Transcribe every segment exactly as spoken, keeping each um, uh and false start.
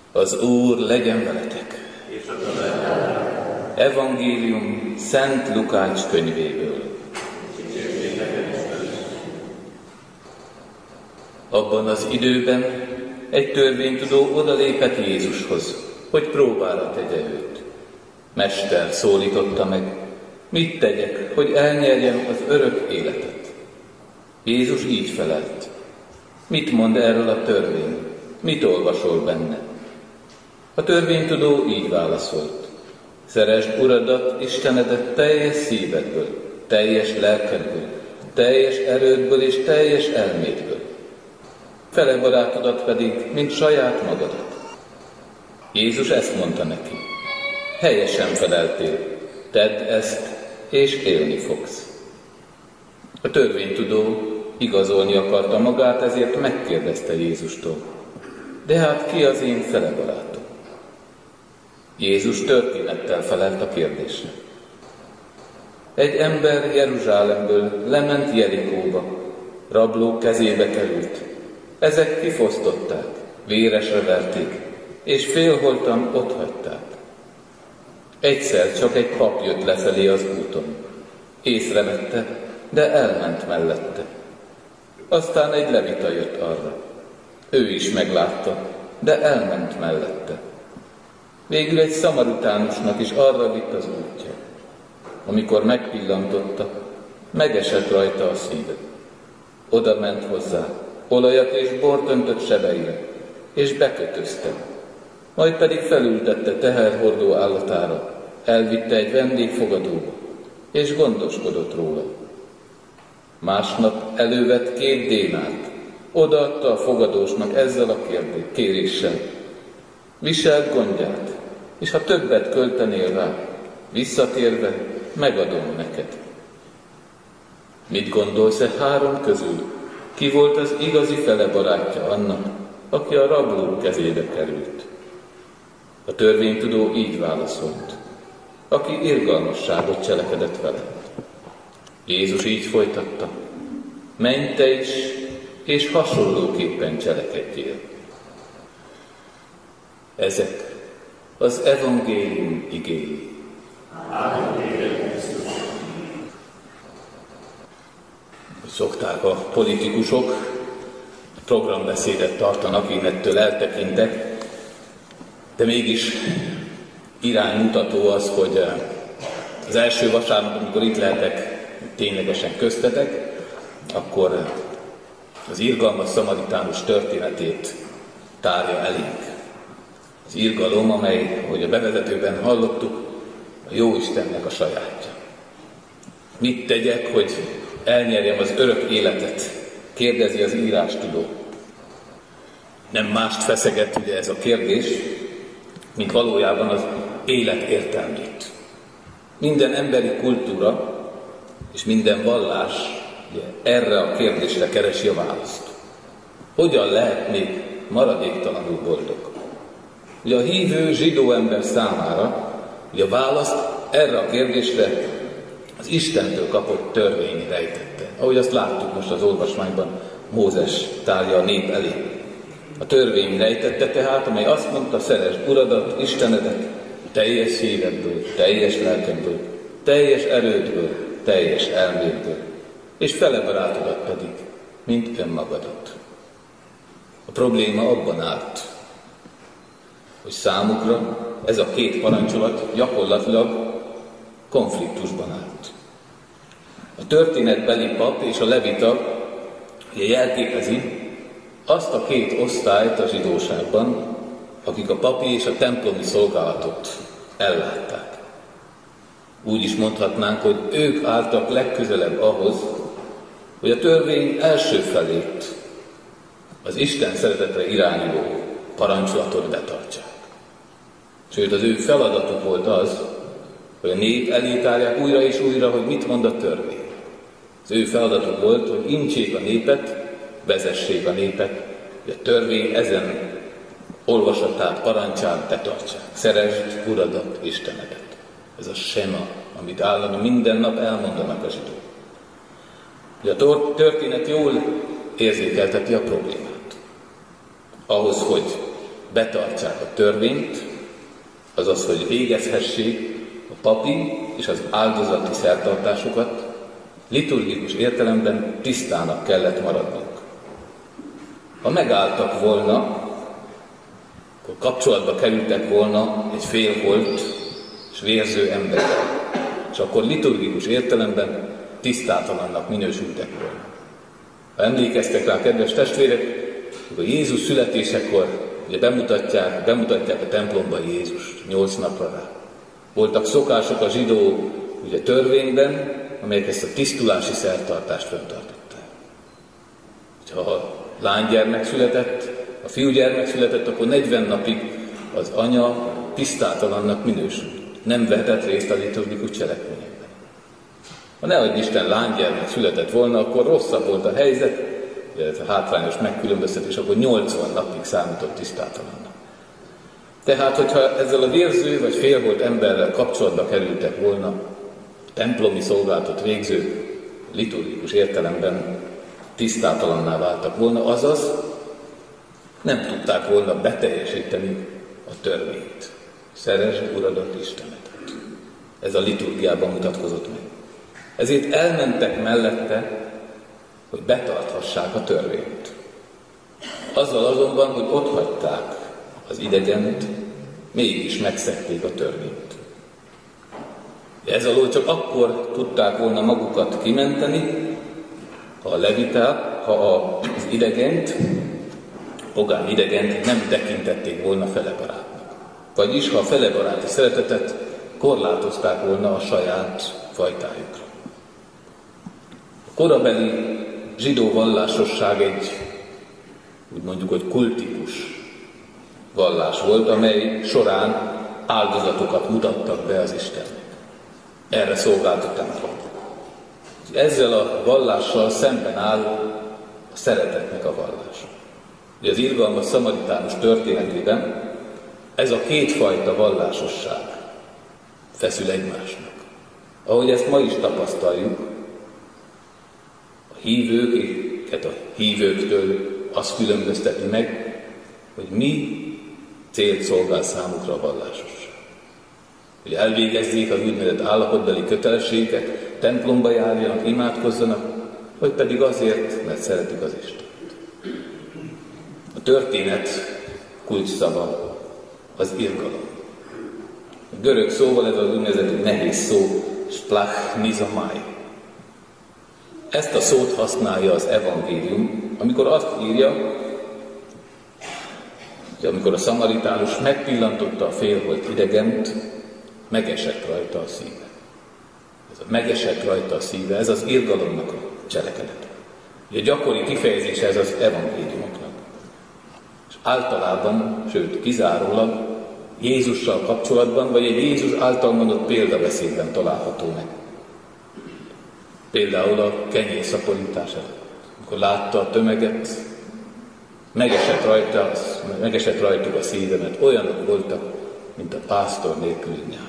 Az Úr legyen veletek! Evangélium Szent Lukács könyvéből. Abban az időben egy törvénytudó odalépett Jézushoz, hogy próbára tegye őt. Mester, szólította meg, mit tegyek, hogy elnyerjem az örök életet? Jézus így felelt. Mit mond erről a törvény? Mit olvasol benne? A törvénytudó így válaszolt. Szeresd Uradat, Istenedet teljes szívedből, teljes lelkedből, teljes erődből és teljes elmédből. Fele barátodat pedig, mint saját magadat. Jézus ezt mondta neki. Helyesen feleltél, tedd ezt, és élni fogsz. A törvénytudó igazolni akarta magát, ezért megkérdezte Jézustól. De hát ki az én fele barátom? Jézus történettel felelt a kérdésre. Egy ember Jeruzsálemből lement Jerikóba, rablók kezébe került. Ezek kifosztották, véresre verték, és félholtan otthagyták. Egyszer csak egy pap jött lefelé az úton. Észrevette, de elment mellette. Aztán egy levita jött arra. Ő is meglátta, de elment mellette. Végül egy szamaritánusnak is arra vitt az útja. Amikor megpillantotta, megesett rajta a szíve. Oda ment hozzá, olajat és bort öntött sebeire, és bekötözte. Majd pedig felültette teherhordó állatára, elvitte egy vendégfogadóba, és gondoskodott róla. Másnap elővett két dénárt, odaadta a fogadósnak ezzel a kéréssel. Viseld gondját, és ha többet költenél rá, visszatérve megadom neked. Mit gondolsz e három közül? Ki volt az igazi fele barátja annak, aki a rablók kezébe került? A törvénytudó így válaszolt. Aki irgalmasságot cselekedett vele. Jézus így folytatta. Menj te is, és hasonlóképpen cselekedjél. Ezek az evangélium igéi. Szokták a politikusok, programbeszédet tartanak, én ettől eltekintek, de mégis iránymutató az, hogy az első vasárnap, amikor itt lehetek ténylegesen köztetek, akkor az irgalmas szamaritánus történetét tárja elénk. Az irgalom, amely, ahogy a bevezetőben hallottuk, a Jóistennek a sajátja. Mit tegyek, hogy elnyerjem az örök életet? Kérdezi az írástudó. Nem mást feszeget ugye ez a kérdés, mint valójában az élet értelmét. Minden emberi kultúra és minden vallás ugye, erre a kérdésre keresi a választ. Hogyan lehet még maradéktalanul boldog? Ugye a hívő zsidó ember számára ugye a választ erre a kérdésre az Istentől kapott törvény rejtette. Ahogy azt láttuk most az olvasmányban, Mózes tárja a nép elé. A törvény rejtette tehát, amely azt mondta, szeresd Uradat, Istenedet, teljes szívedből, teljes lelkedből, teljes erődből, teljes elmédből, és fele barátodat pedig, mint önmagadat. A probléma abban állt, hogy számukra ez a két parancsolat gyakorlatilag konfliktusban állt. A történetbeli pap és a levita ugye jelképezi azt a két osztályt a zsidóságban, akik a papi és a templomi szolgálatot ellátták. Úgy is mondhatnánk, hogy ők álltak legközelebb ahhoz, hogy a törvény első felét, az Isten szeretetre irányuló parancsolatot betartsák. Sőt, az ő feladatuk volt az, hogy a nép elé tárják újra és újra, hogy mit mond a törvény. Az ő feladatuk volt, hogy intsék a népet, vezessék a népet, hogy a törvény ezen olvasatát, parancsát betartsák. Szeresd Uradat, Istenedet. Ez a sema, amit állandóan minden nap elmondanak a zsidók. Ugye a történet jól érzékelteti a problémát. Ahhoz, hogy betartsák a törvényt, azaz, hogy végezhessék a papi és az áldozati szertartásokat, liturgikus értelemben tisztának kellett maradnunk. Ha megálltak volna, akkor kapcsolatba kerültek volna egy félholt és vérző emberrel, és akkor liturgikus értelemben tisztátalannak minősültek volna. Ha emlékeztek rá, kedves testvérek, akkor Jézus születésekor ugye bemutatják, bemutatják a templomba Jézust nyolc napra rá. Voltak szokások a zsidó ugye, törvényben, amelyek ezt a tisztulási szertartást fenntartották. Ha a lánygyermek született, a fiúgyermek született, akkor negyven napig az anya tisztátalannak minősült. Nem vehetett részt a liturgikus cselekményekben. Ha nehogy Isten lánygyermek született volna, akkor rosszabb volt a helyzet, illetve hátrányos megkülönböztetés, akkor nyolcvan napig számított tisztátalannak. Tehát, hogyha ezzel a vérző vagy félholt emberrel kapcsolatba kerültek volna, a templomi szolgálatot végző liturgikus értelemben tisztátalanná váltak volna, azaz nem tudták volna beteljesíteni a törvényt. Szeresd Uradat, Istenedet. Ez a liturgiában mutatkozott meg. Ezért elmentek mellette, hogy betarthassák a törvényt. Azzal azonban, hogy ott hagyták az idegent, mégis megszegték a törvényt. Ez alól csak akkor tudták volna magukat kimenteni, ha a leviták, ha az idegent, pogány idegent nem tekintették volna felebarátnak. Vagyis, ha a felebaráti szeretetet korlátozták volna a saját fajtájukra. A korabeli zsidó vallásosság egy, úgy mondjuk, hogy kultikus vallás volt, amely során áldozatokat mutattak be az Istennek. Erre szolgált a templom. Ezzel a vallással szemben áll a szeretetnek a vallása. Ugye az irgalmas szamaritánus történetében ez a kétfajta vallásosság feszül egymásnak. Ahogy ezt ma is tapasztaljuk, a hívőket a hívőktől azt különbözteti meg, hogy mi célt szolgál számukra a vallásosság. Hogy elvégezzék az úgynevezett állapotbeli kötelességet, templomba járjanak, imádkozzanak, vagy pedig azért, mert szeretik az Istent. A történet kulcsszava az irgalom. A görög szóval ez az úgynevezett nehéz szó, splachnizomai. Ezt a szót használja az evangélium, amikor azt írja, hogy amikor a szamaritánus megpillantotta a félholt idegent, megesett rajta a szíve. Ez a megesett rajta a szíve, ez az irgalomnak a cselekedete. Ugye gyakori kifejezés ez az evangéliumoknak. És általában, sőt kizárólag Jézussal kapcsolatban, vagy egy Jézus által mondott példabeszédben található meg. Például a kenyérszaporítás előtt, amikor látta a tömeget, megesett, rajta, megesett rajtuk a szíve, mert olyanok voltak, mint a pásztor nélküli nyáj.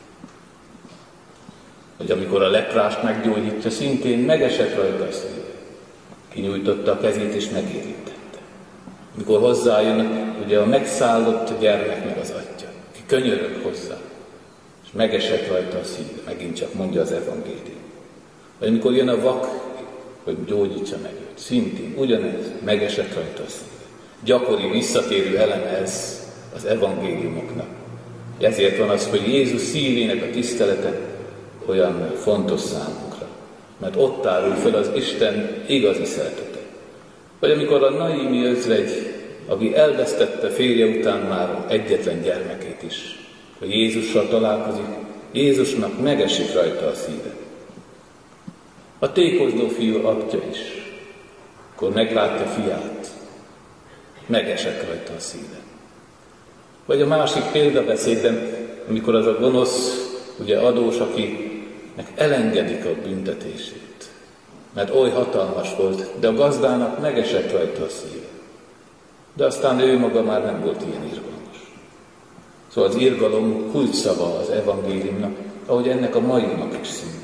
Vagy amikor a leprást meggyógyítja, szintén megesett rajta a szíve. Kinyújtotta a kezét és megérintette. Amikor hozzájön ugye a megszállott gyermek meg az atya, ki könyörög hozzá, és megesett rajta a szíve, megint csak mondja az evangélium. Vagy amikor jön a vak, hogy gyógyítsa meg őt, szintén ugyanez, megesett rajta a szíve. Gyakori visszatérő eleme ez az evangéliumoknak. Ezért van az, hogy Jézus szívének a tisztelete olyan fontos számunkra. Mert ott árul fel az Isten igazi szeretete. Vagy amikor a Naimi özvegy, aki elvesztette férje után már egyetlen gyermekét is, hogy Jézussal találkozik, Jézusnak megesik rajta a szíve. A tékozló fiú apja is, akkor meglátja fiát, megesek rajta a szíve. Vagy a másik példabeszédben, amikor az a gonosz, ugye adós, akinek elengedik a büntetését, mert oly hatalmas volt, de a gazdának megesett rajta a szíve. De aztán ő maga már nem volt ilyen irgalmas. Szóval az irgalom kulcsszava az evangéliumnak, ahogy ennek a mainak is szintén.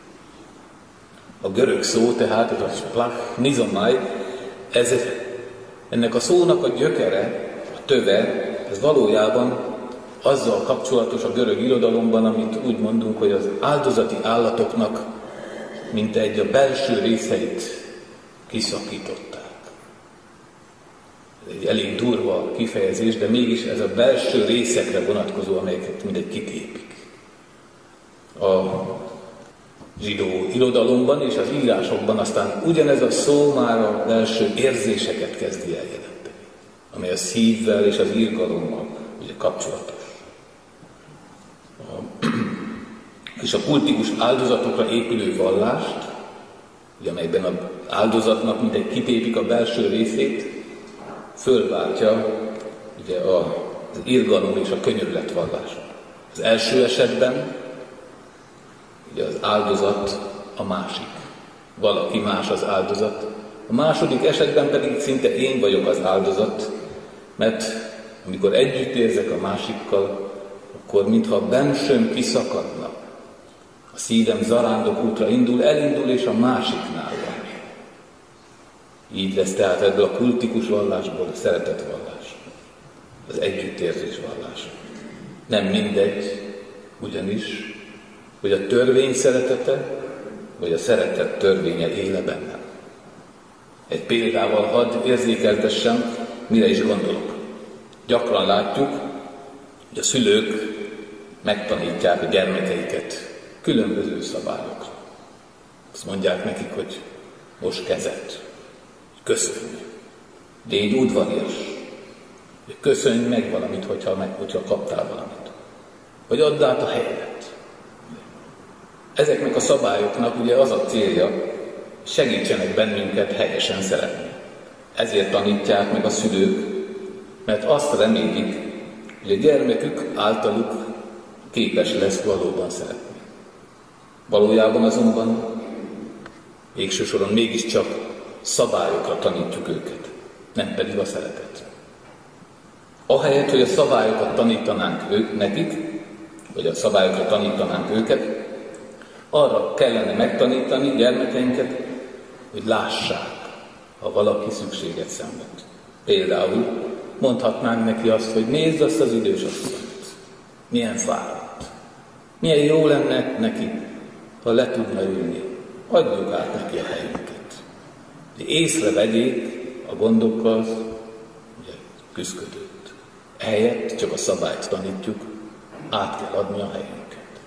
A görög szó, tehát ez a splachnizomai, ez ennek a szónak a gyökere, a töve, ez valójában azzal kapcsolatos a görög irodalomban, amit úgy mondunk, hogy az áldozati állatoknak mint egy a belső részeit kiszakították. Ez egy elég durva kifejezés, de mégis ez a belső részekre vonatkozó, amelyeket mindegy kitépik. A zsidó irodalomban és az írásokban aztán ugyanez a szó már a belső érzéseket kezdi el jelenteni, amely a szívvel és az irgalommal ugye kapcsolatos. A, és a kultikus áldozatokra épülő vallást, ugye, amelyben az áldozatnak mintegy kitépik a belső részét, fölváltja ugye az irgalom és a könyörület vallása. Az első esetben ugye az áldozat a másik. Valaki más az áldozat. A második esetben pedig szinte én vagyok az áldozat, mert amikor együtt érzek a másikkal, akkor mintha a bensőm kiszakadna. A szívem zarándok útra indul, elindul, és a másiknál van. Így lesz tehát ebből a kultikus vallásból a szeretetvallás, az együttérzés vallása. Nem mindegy, ugyanis, hogy a törvény szeretete, vagy a szeretet törvénye éle bennem. Egy példával hadd érzékeltessem, mire is gondolok. Gyakran látjuk, hogy a szülők megtanítják a gyermekeiket különböző szabályokra. Azt mondják nekik, hogy most kezet, köszönj, légy udvarias, köszönj meg valamit, hogyha, meg, hogyha kaptál valamit, vagy add át a helyedet. Ezeknek a szabályoknak ugye az a célja, segítsenek bennünket helyesen szeretni. Ezért tanítják meg a szülők, mert azt remélik, hogy a gyermekük általuk képes lesz valóban szeretni. Valójában azonban végső soron mégiscsak szabályokra tanítjuk őket, nem pedig a szeretetre. Ahelyett, hogy a szabályokat tanítanánk ők, nekik, vagy a szabályokra tanítanánk őket, arra kellene megtanítani gyermekeinket, hogy lássák, ha valaki szükséget szenved. Például mondhatnánk neki azt, hogy nézd azt az idős asszonyt, milyen fáradt, milyen jó lenne neki, ha le tudna ülni, adjuk át neki a helyünket. Észrevegyék a gondokkal ugye, küszködőt. Ehelyett csak a szabályt tanítjuk, át kell adni a helyünket.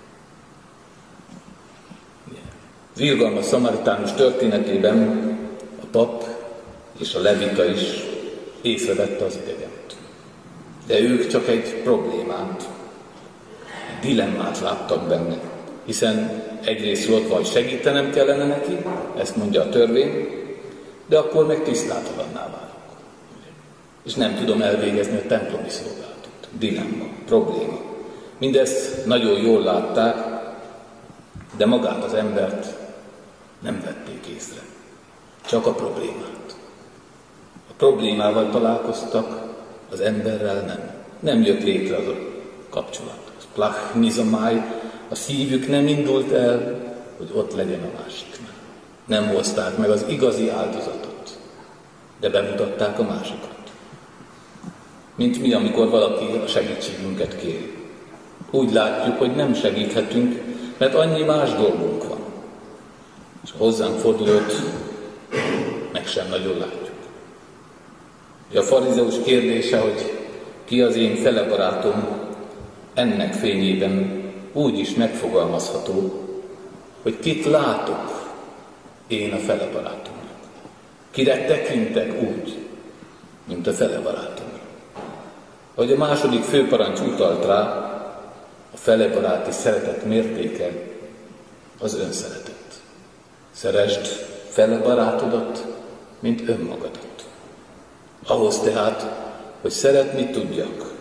Az irgalmas szamaritánus történetében a pap és a levita is észrevette az idegent. De ők csak egy problémát, egy dilemmát láttak benne, hiszen egyrészt ott vagy segítenem kellene neki, ezt mondja a törvény, de akkor meg tisztátalanná válok. És nem tudom elvégezni a templomi szolgálatot. Dilemma, probléma. Mindezt nagyon jól látták, de magát az embert nem vették észre. Csak a problémát. A problémával találkoztak, az emberrel nem. Nem jött létre az a kapcsolat. Az plachnizomáj, a szívük nem indult el, hogy ott legyen a másiknál. Nem hozták meg az igazi áldozatot, de bemutatták a másikat. Mint mi, amikor valaki a segítségünket kéri. Úgy látjuk, hogy nem segíthetünk, mert annyi más dolgunk van. És a hozzánk fordulót meg sem nagyon látjuk. A farizeus kérdése, hogy ki az én fele barátom, ennek fényében úgy is megfogalmazható, hogy kit látok én a fele barátomnak. Kire tekintek úgy, mint a fele barátomra. Ahogy a második főparancs utalt rá, a fele baráti szeretet mértéke az önszeretet. Szeresd fele barátodat, mint önmagadat. Ahhoz tehát, hogy szeretni tudjak,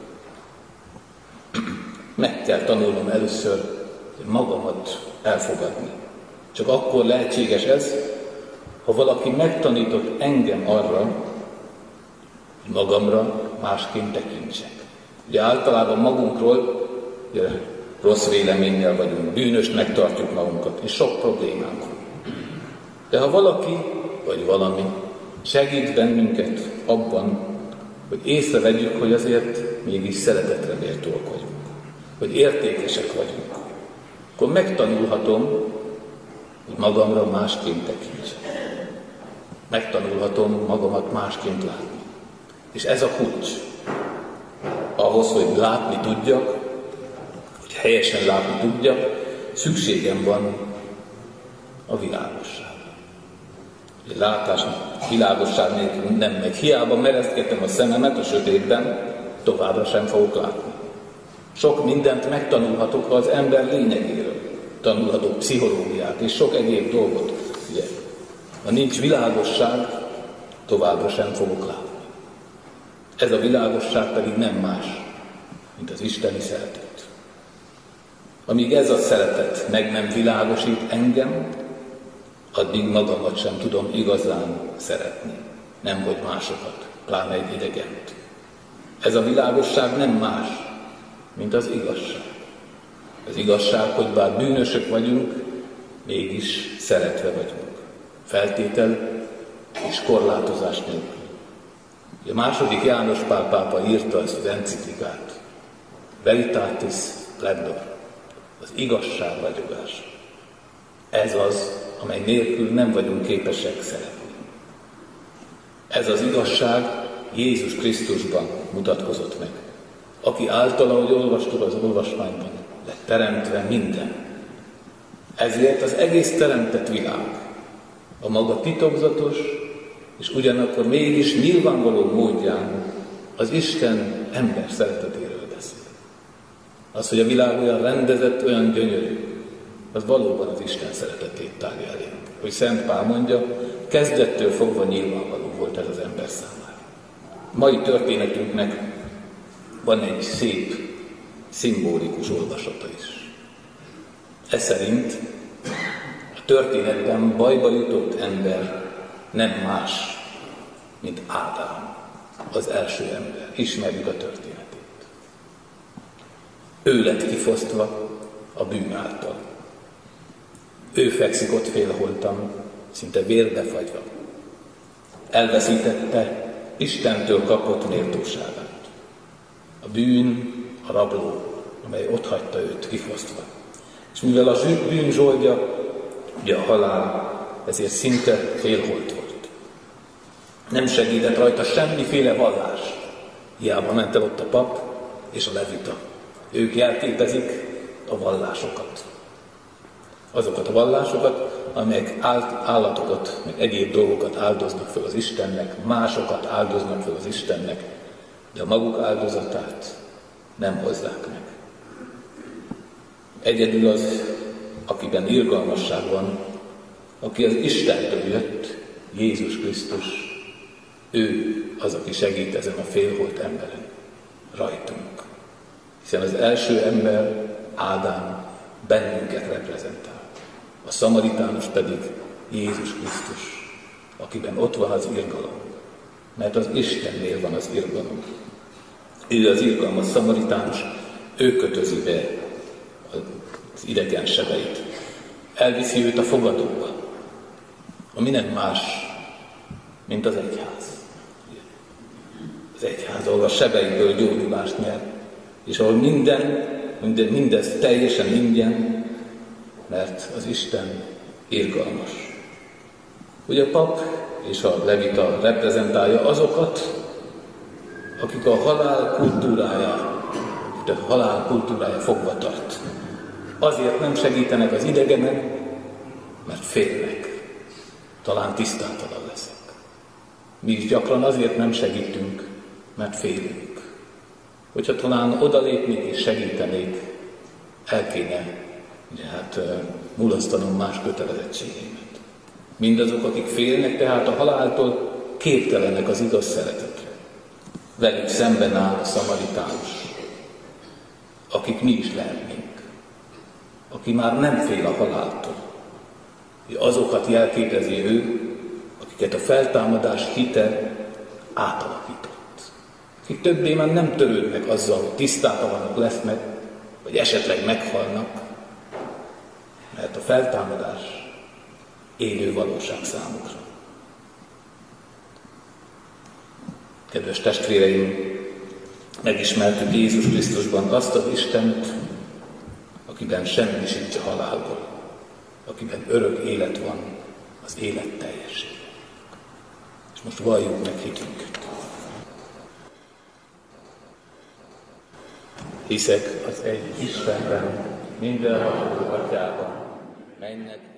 meg kell tanulnom először magamat elfogadni. Csak akkor lehetséges ez, ha valaki megtanított engem arra, hogy magamra másként tekintsek. Ugye általában magunkról ugye, rossz véleménnyel vagyunk, bűnösnek tartjuk magunkat, és sok problémánk van. De ha valaki, vagy valami segít bennünket abban, hogy észrevegyük, hogy azért mégis szeretetre méltóak vagyunk, hogy értékesek vagyunk, akkor megtanulhatom, hogy magamra másként tekintsek. Megtanulhatom magamat másként látni. És ez a kulcs. Ahhoz, hogy látni tudjak, hogy helyesen látni tudjak, szükségem van a világosságra. A látás világosság nélkül nem megy. Hiába meresztgetem a szememet a sötétben, továbbra sem fogok látni. Sok mindent megtanulhatok az ember lényegéről. Tanulhatok pszichológiát és sok egyéb dolgot. Ugye, ha nincs világosság, továbbra sem fogok látni. Ez a világosság pedig nem más, mint az isteni szeretet. Amíg ez a szeretet meg nem világosít engem, addig magamat sem tudom igazán szeretni, nemhogy másokat, pláne egy idegent. Ez a világosság nem más, mint az igazság. Az igazság, hogy bár bűnösök vagyunk, mégis szeretve vagyunk. Feltétel és korlátozás nélkül. A második János Pál pápa írta ezt az enciklikát. Veritatis splendor, az igazság ragyogás. Ez az, amely nélkül nem vagyunk képesek szeretni. Ez az igazság Jézus Krisztusban mutatkozott meg, aki általa, ahogy olvastuk az olvasmányban, lett teremtve minden. Ezért az egész teremtett világ a maga titokzatos és ugyanakkor mégis nyilvánvaló módján az Isten ember szeretetéről beszél. Az, hogy a világ olyan rendezett, olyan gyönyörű, az valóban az Isten szeretetét tárja elénk. Hogy Szent Pál mondja, kezdettől fogva nyilvánvaló volt ez az ember számára. Mai történetünknek van egy szép, szimbolikus olvasata is. Ez szerint a történetben bajba jutott ember nem más, mint Ádám, az első ember. Ismerjük a történetét. Ő lett kifosztva a bűn által. Ő fekszik ott félholtan, szinte vérbe fagyva. Elveszítette Istentől kapott méltóságát. A bűn, a rabló, amely ott hagyta őt kifosztva. És mivel a bűn zsoldja, ugye a halál, ezért szinte félholt volt. Nem segített rajta semmiféle vallás. Hiába ment el ott a pap és a levita. Ők jelképezik a vallásokat. Azokat a vallásokat, amelyek állatokat, meg egyéb dolgokat áldoznak fel az Istennek, másokat áldoznak fel az Istennek, de a maguk áldozatát nem hozzák meg. Egyedül az, akiben irgalmasság van, aki az Istentől jött, Jézus Krisztus, ő az, aki segít ezen a félholt emberen, rajtunk. Hiszen az első ember, Ádám, bennünket reprezentál. A szamaritánus pedig Jézus Krisztus, akiben ott van az irgalom. Mert az Istennél van az irgalom. Ő az irgalmas szamaritánus, ő kötözi be az idegen sebeit. Elviszi őt a fogadóba, ami nem más, mint az egyház. Az egyház, ahol a sebeiből gyógyulást nyer, és ahol minden, minden, mindez teljesen ingyen, mert az Isten irgalmas. Ugye a pap és a levita reprezentálja azokat, akik a halál kultúrája, tehát a halál kultúrája fogva tart. Azért nem segítenek az idegenen, mert félnek. Talán tisztátalan leszek. Mi is gyakran azért nem segítünk, mert félünk. Hogyha talán odalépnék és segítenék, el kéne ugye, hát, mulasztanom más kötelezettségeimet. Mindazok, akik félnek tehát a haláltól, képtelenek az igaz szeretetre. Velük szemben áll a szamaritánus, akik mi is lehetnénk, aki már nem fél a haláltól. Azokat jelképezi ő, akiket a feltámadás hite átalakított. Akik többé már nem törődnek azzal, hogy tisztátalanok lesznek, vagy esetleg meghalnak, mert a feltámadás élő valóság számukra. Kedves testvéreim, Megismertük Jézus Krisztusban azt az Istent, akiben semmi sincs a halálból, akiben örök élet van, az élet teljesség. És most valljuk meg hitünket. Hiszek az egy Istenben, mindenható Atyában, mennek